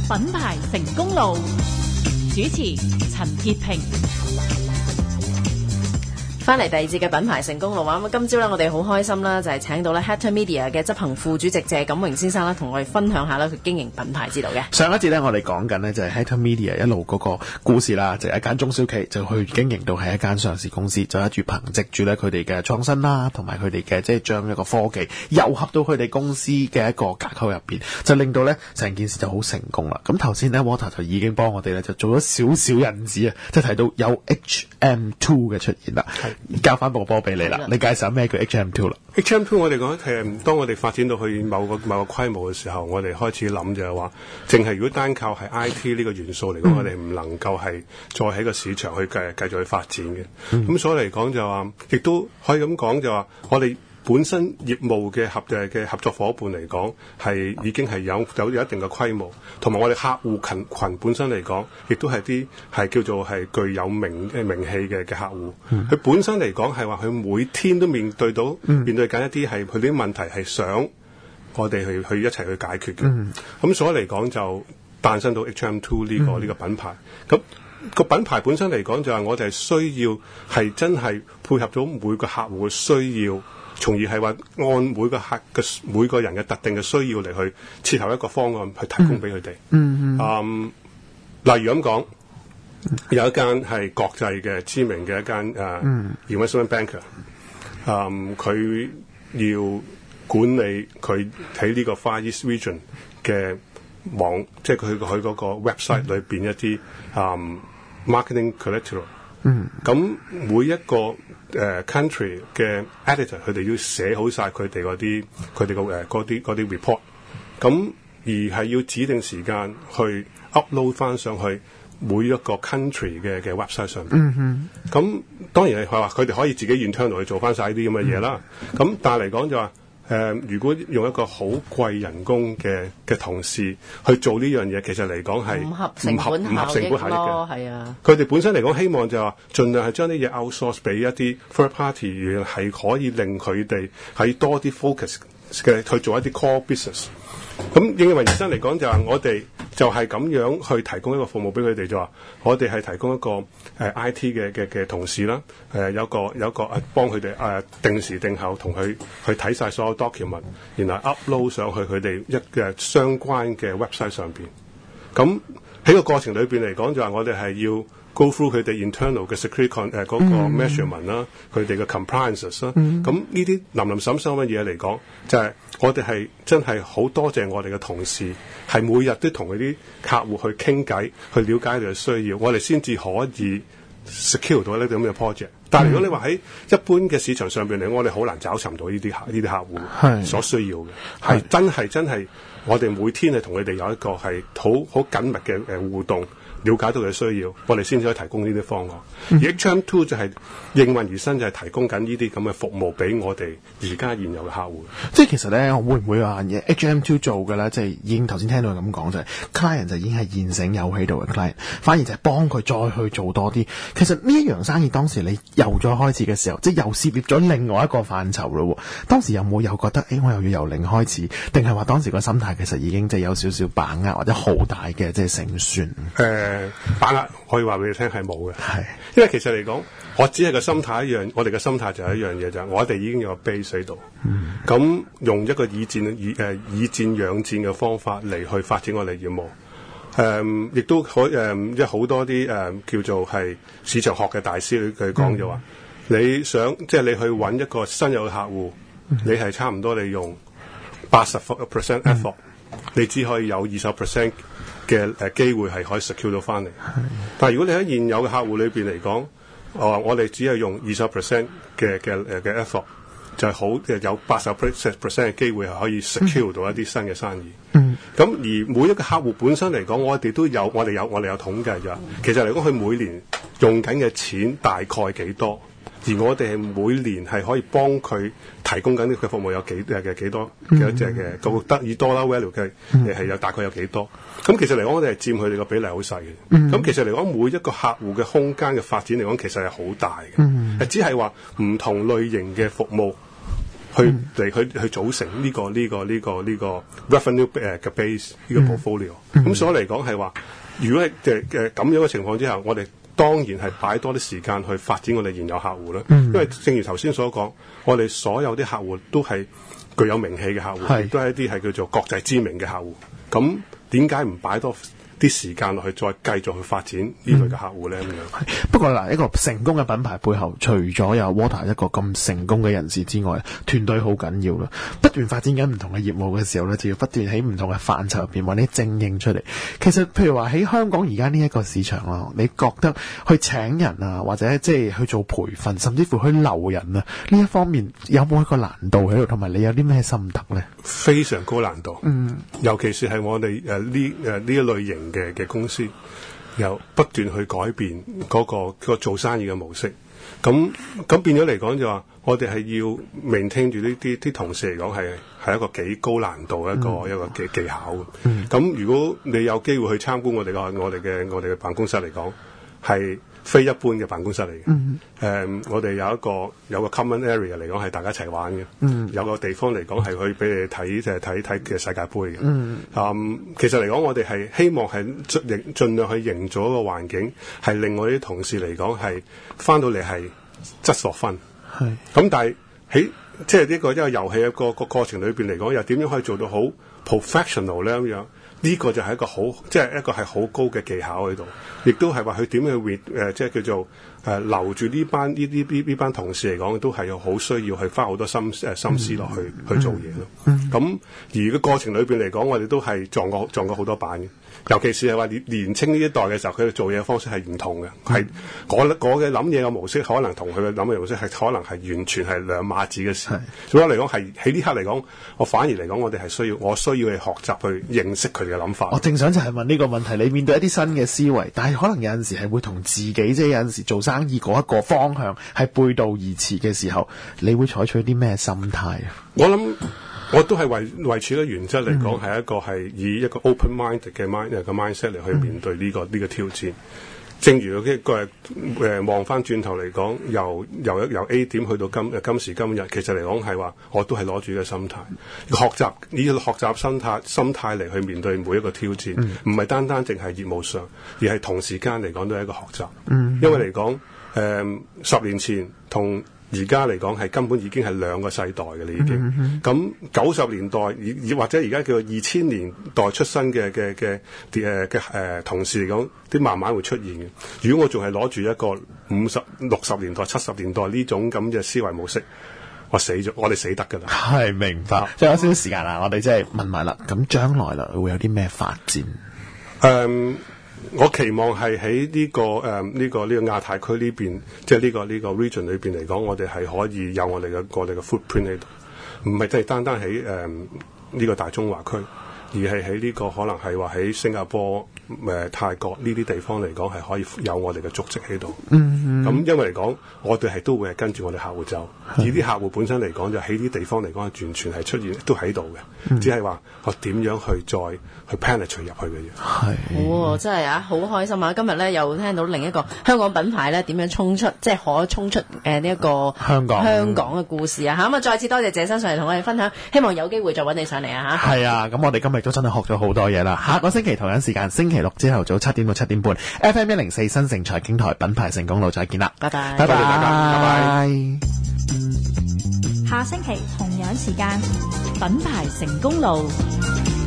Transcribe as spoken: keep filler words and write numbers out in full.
品牌成功路，主持陳潔平。 翻嚟第二節嘅品牌成功路啊！咁今朝咧，我哋好開心啦，就係、是、請到咧 Hector Media 嘅執行副主席謝錦榮先生啦，同我哋分享下啦佢經營品牌之道嘅。 上一節咧，我哋講緊呢就係 Hector Media 一路嗰個故事啦，就係、是、一間中小企就去經營到係一間上市公司，就一住憑藉住咧佢哋嘅創新啦，同埋佢哋嘅即係將一個科技糅合到佢哋公司嘅一個架構入邊，就令到咧成件事就好成功啦。咁頭先咧 Walter 就已經幫我哋咧就做咗少少引子啊，即係提到有 H M two 嘅出現啦，交翻部波俾你啦，你介紹下咩叫 H M two 啦 ？H M two 我哋講係當我哋發展到去某個某個規模嘅時候，我哋開始諗就係話，淨係如果單靠係 I T 呢個元素嚟講，嗯、我哋唔能夠係再喺個市場去繼繼續去發展嘅。咁、嗯、所以嚟講就話，亦都可以咁講就話，我哋本身業務嘅合嘅嘅合作夥伴嚟講，係已經係有有有一定嘅規模，同埋我哋客戶群群本身嚟講，亦都係啲係叫做係具有名誒名氣嘅嘅客戶。佢、嗯、本身嚟講係話佢每天都面對到、嗯、面對緊一啲係佢啲問題係想我哋去去一齊去解決嘅。咁、嗯、所以嚟講就誕生到 H M two 呢、呢個呢、嗯、個品牌。咁、個品牌本身嚟講就係我哋係需要係真係配合咗每個客戶嘅需要。從而係話按每個客嘅每個人嘅特定嘅需要嚟去設立一個方案去提供俾佢哋。嗯嗯。Um, 例如咁講，有一間係國際嘅知名嘅一間誒、uh, 嗯、investment banker， 嗯，佢要管理佢喺呢個 Far East Region 嘅網，即係佢佢嗰個 website 裏邊一啲誒、um, marketing collateral。嗯，咁每一個誒、uh, country 嘅 editor， 佢哋要寫好晒佢哋嗰啲佢哋個誒嗰啲嗰啲 report， 咁而係要指定時間去 upload 翻上去每一個 country 嘅嘅 website 上邊。嗯哼，咁當然係話佢哋可以自己 internal 去做翻晒呢啲咁嘅嘢啦。咁、嗯、但係嚟講就話。誒、呃，如果用一個好貴人工嘅嘅同事去做呢樣嘢，其實嚟講係唔合成本唔合成本效益嘅，係啊。佢哋本身嚟講，希望就話盡量係將啲嘢 outsource 俾一啲 third party， 係可以令佢哋喺多啲 focus 嘅去做一啲 core business。咁應運而生嚟講，就係我哋就係咁樣去提供一個服務俾佢哋，就話我哋係提供一個誒、呃、I T 嘅嘅嘅同事啦，誒、呃、有個有個誒幫佢哋誒定時定候同佢去睇晒所有 document， 然後 upload 上去佢哋一嘅相關嘅 website 上邊。咁喺個過程裏邊嚟講，就話我哋係要 go through 佢哋 internal 嘅 security 誒嗰個 measurement 啦，佢哋嘅 compliances 啦。咁呢啲林林審審嘅嘢嚟講，就係、是、我哋係真係好多謝我哋嘅同事，係每日都同佢啲客戶去傾偈，去了解佢哋嘅需要，我哋先至可以 secure 到呢啲咁嘅 project。但係如果你話喺一般嘅市場上邊嚟，我哋好難找尋到呢啲客呢啲客戶所需要嘅，係真係真係我哋每天係同佢哋有一個係好好緊密嘅誒互動。了解到佢嘅需要，我哋先至可以提供呢啲方案。嗯、而 H M two 就係應運而生，就係提供緊呢啲咁嘅服務俾我哋而家現有嘅客戶。 即係其實咧，會唔會話嘢 H M two 做嘅咧？即係已經頭先聽到咁講，就係 client 就已經係現成有喺度嘅 client， 反而就係幫佢再去做多啲。其實呢一樣生意當時你又再開始嘅時候，即係又涉獵咗另外一個範疇咯。當時有冇又覺得，誒、欸、我又要由零開始，定係話當時個心態其實已經即係有少少把握或者好大嘅即係勝算？ 誒、呃，把握可以話俾你聽係冇嘅，係因為其實嚟講，我只係個心態一樣，我哋嘅心態就係一樣嘢就係，我哋已經有個 base 喺度，咁、嗯、用一個以戰以誒以戰養戰嘅方法嚟去發展我哋業務，誒、嗯，亦都可誒，即係好多啲誒、嗯、叫做係市場學嘅大師佢講就話，你想即係你去揾一個新有嘅客戶，嗯、你係差唔多你用八十 percent effort，、嗯、你只可以有二十 percent。嘅誒機會係可以 secure 到翻嚟，但係如果你喺現有嘅客戶裏邊嚟講，哦，我哋只係用二十 percent 嘅嘅誒嘅 effort， 就係好誒有八十 percent 嘅機會係可以 secure 到一啲新嘅生意。嗯，咁而每一個客戶本身嚟講，我哋都有我哋有我哋有統計㗎。其實嚟講，佢每年用緊嘅錢大概幾多？而我哋係每年係可以幫佢提供緊呢個服務有幾誒嘅幾多幾多隻嘅個得以多啦 value 嘅誒係有大概有幾多？咁其實嚟講，我哋係佔佢哋個比例好細嘅。咁、嗯、其實嚟講，每一個客戶嘅空間嘅發展嚟講，其實係好大嘅。嗯、只係話唔同類型嘅服務去嚟去去組成呢、這個呢、這個呢、這個呢、這個 revenue 誒嘅 base 呢個 portfolio。咁、嗯、所以嚟講係話，如果係嘅嘅咁樣嘅情況之下，我哋當然係擺多啲時間去發展我哋現有客戶啦。嗯、因為正如頭先所講，我哋所有啲客戶都係具有名氣嘅客戶，亦都係一啲係叫做國際知名嘅客戶。咁點解唔擺多啲時間落去，再繼續去發展呢類嘅客戶咧咁樣？ 不過嗱，一個成功嘅品牌背後，除咗有 Walter 一個咁成功嘅人士之外，團隊好緊要啦。不斷發展緊唔同嘅業務嘅時候咧，就要不斷喺唔同嘅範疇入邊揾啲精英出嚟。其實譬如話喺香港而家呢一個市場啦，你覺得去請人啊，或者即係去做培訓，甚至乎去留人啊，呢一方面有冇一個難度喺度？同埋你有啲咩心得咧？ 非常高難度， 嗯， 尤其是係我哋誒呢誒呢一類型嘅嘅公司，又不斷去改變嗰、嗰個、嗰個做生意嘅模式。咁咁變咗嚟講就話，我哋係要 maintain 住呢啲啲同事嚟講係係一個幾高難度一個、嗯、一個技技巧嘅。咁、嗯、如果你有機會去參觀我哋個我哋嘅我哋嘅辦公室嚟講，係非一般嘅辦公室嚟嘅。誒、嗯嗯，我哋有一個有個 common area 嚟講係大家一齊玩嘅。嗯、有個地方嚟講係可以俾你睇即係睇睇嘅世界盃嘅。嗯嗯、其實嚟講我哋係希望係盡盡量去營造一個環境，係令我啲同事嚟講係翻到嚟係質素分。係咁、嗯，但係喺即係呢個一個遊戲嘅個個過程裏邊嚟講，又點樣可以做到好 professional 咧咁樣？呢個就係一個好，即係一個係好高嘅技巧喺度，亦都係話佢點去 re 誒，即係叫做誒、呃、留住呢班呢呢呢呢班同事嚟講，都係有好需要去花好多心誒、呃、心思落去、嗯、去做嘢咯。咁、嗯、而個過程裏邊嚟講，我哋都係撞過撞過好多板嘅。尤其是係話年年青呢一代嘅時候，佢哋做嘢嘅方式係唔同嘅，係嗰嘅諗嘢嘅模式，可能同佢嘅諗嘢模式係可能係完全係兩碼子嘅事。所以嚟講係喺呢刻嚟講，我反而嚟講，我哋係需要我需要去學習去認識佢哋嘅諗法。我正想就係問呢個問題，你面對一啲新嘅思維，但係可能有陣時係會同自己即係有陣時做生意嗰一個方向係背道而馳嘅時候，你會採取啲咩心態啊？我諗。我都係為為此嘅原則嚟講，係、嗯、一個係以一個 open mind 嘅 mind 嘅 mindset 嚟去面對呢、這個呢、這個挑戰。正如嗰個誒望翻轉頭嚟講，由由由 A 點去到今今時今日，其實嚟講係話，我都係攞住嘅心態，學習以學習心態心態嚟去面對每一個挑戰，唔係、嗯、單單淨係業務上，而係同時間嚟講都係一個學習。嗯、因為嚟講，誒、呃、十年前同而家嚟講係根本已經係兩個世代嘅啦，已經。咁九十年代，而或者而家叫做二千年代出生嘅嘅嘅誒嘅誒同事嚟講，啲慢慢會出現嘅。如果我仲係攞住一個五十六十年代、七十年代呢種咁嘅思維模式，我死咗，我哋死得㗎啦。係明白。仲有少少時間啦，我哋即係問埋啦。咁將來啦，會有啲咩發展？誒。Um, 我期望係喺呢個誒呢、呃這個呢、這個亞太區呢邊，即係呢個呢、這個 region 裏邊嚟講，我哋係可以有我哋嘅我哋嘅 footprint 喺度，唔係即係單單喺誒呢個大中華區，而係喺呢個可能係話喺新加坡、誒、呃、泰國呢啲地方嚟講，係可以有我哋嘅足跡喺度。嗯嗯。咁因為嚟講，我哋係都會係跟住我哋客戶走，而啲客戶本身嚟講，就喺啲地方嚟講係完全係出現都喺度嘅，嗯、只係話我點樣去再去 penetrate 入去嘅嘢。係。 哦，真係啊，好開心啊！今日咧又聽到另一個香港品牌咧點樣衝出，即係可衝出誒呢一個香港香港嘅故事啊！嚇咁啊，再次多謝謝生上嚟同我哋分享，希望有機會再揾你上嚟啊！嚇。係啊，咁我哋今日都真係學咗好多嘢啦！下個星期同樣時間，星期六朝頭早七點到七點半 ，F M 一零四新城財經台品牌成功路再見啦！拜拜，拜拜大家，拜拜。 下星期同樣時間，品牌成功路。